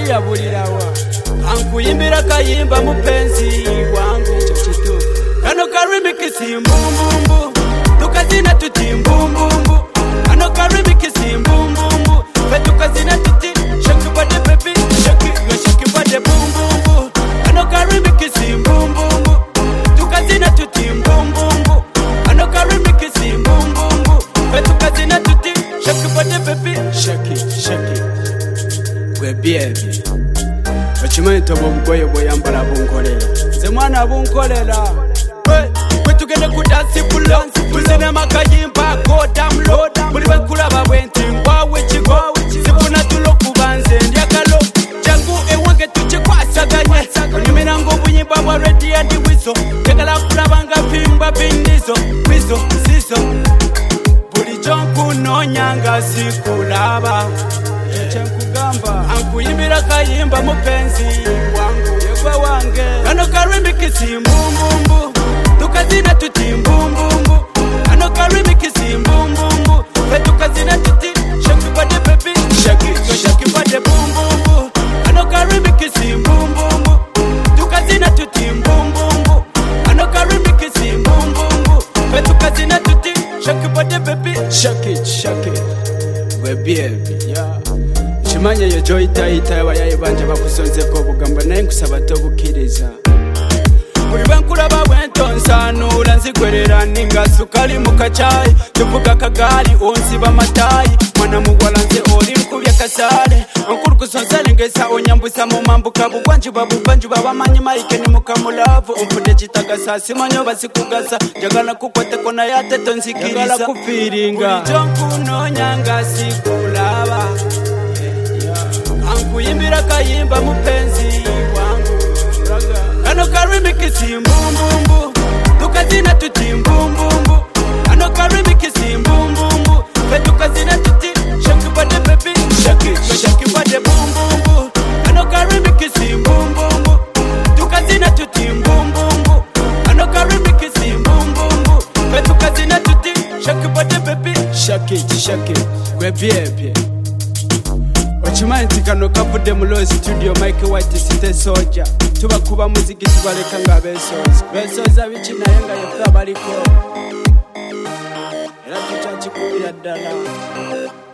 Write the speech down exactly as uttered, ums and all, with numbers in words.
Maria bulirawa ankuyimbira kayimba mupenzi wangu chochitu kano karimi kisimbumbumbu tukazina tuti mbumbumbu kano karimi kisimbumbumbu fe tukazina tuti shake body baby shake yo shake body bumbumbu kano karimi kisimbumbumbu tukazina tuti mbumbumbu kano karimi kisimbumbumbu fe tukazina tuti shake body baby shake it shake it we baby Ochimani tobo bugoye boyambala bunkolera Nze mwana bunkolera Kwe tugende ku dance pulo Tuzine makayimba go damn low Buli bankulaba bwenti ngwawe kigo Sifuna tulo kubanze ndyakalo Jangu ewange tukikwasaganye Onyumira ng'obuyimba bwa ready and whistle Tegala kulaba nga pimba bindizo Whistle siso Buli jonku nonyanga sikulaba Chenkugamba ankuyimbira kayimba mupenzi wangu yegwa wange kano karimi kisimbumbumbu tukazina tuti mbumbumbu kano karimi kisimbumbumbu fe tukazina tuti shake body baby shake it shake body bumbumbu kano karimi kisimbumbumbu tukazina tuti mbumbumbu kano karimi kisimbumbumbu fe tukazina tuti shake body baby shake it shake it we baby yeah Chimanye yo joy taita yabaye banje bakusonzeko bugamba naye nkusaba tobukiriza Buli bankulaba bwentonsanula nzigwerera ninga sukali mukachai tuvuga kagali onsiba matayi mwana mugwala nze oli lukubya kasale onkulu kusonsale ngesa onyambusa mu mambuka bugwanju babubanju babamanyi maike ni mukamulavu ompude kitagasa simanyo basikugasa njagala kukwateko naye ate tonzikiriza njagala kufiringa buli kyonkunonyanga sikulaba Ankuyimbira kayimba mupenzi wangu Kano karimi kisimbumbumbu tukazina tuti mbumbumbu Kano karimi kisimbumbumbu fe tukazina tuti shake body baby shake it shake body bumbumbu Kano karimi kisimbumbumbu tukazina tuti mbumbumbu Kano karimi kisimbumbumbu fe tukazina tuti shake body baby shake it shake it we baby Ochimani tikano kapude mulo studio Mike White City Soldier Tuba kuba muziki tubaleka nga besoza Besoza bichi naye nga yefe abaliko Era tukyakikubira ddala